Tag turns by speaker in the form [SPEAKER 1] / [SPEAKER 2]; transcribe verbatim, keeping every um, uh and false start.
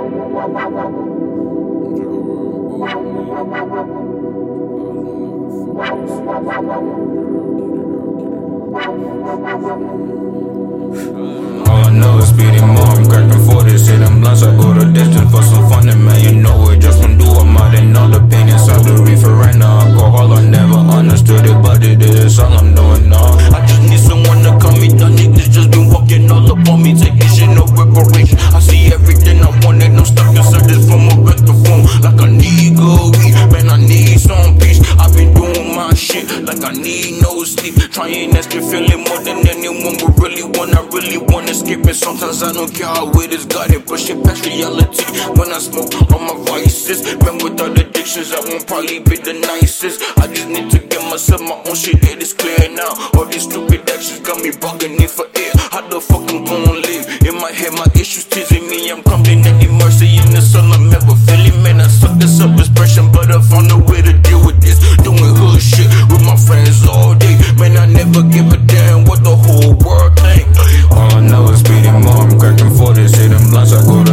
[SPEAKER 1] All I know is speeding more, I'm cracking forties, hitting blunts, I go the distance for some fun, and man, you know it, just from do I'm out and all the pain inside the reefer right now. Alcohol, I never understood it, but it is all I'm doing now. I just need someone to calm me down, niggas just been walking all up on me, taking shit, no reparation. I see everything I wanted, I'm stuck inside this from a microphone, like I need good weed, man, I need some peace. I've been doing my shit, like I need no sleep, trying to escape feeling more than anyone would really want. I really wanna escape it, sometimes I don't care how it is guided, pushing past reality when I smoke on my vices. Man, without addictions, I won't probably be the nicest. I just need to get myself my own shit, it is clear now. All these stupid actions got me bugging it for air. How the fuck I'm gonna live? In my head, my issues teasing me, I'm crumbling any mercy in the sun, I'm ever feeling. Man, I suck this up expression, but I found a way to deal with this. Doing hood shit with my friends all day. Man, I never give a damn what the whole world think. All I know is speeding more, I'm cracking forties, hitting blunts, I go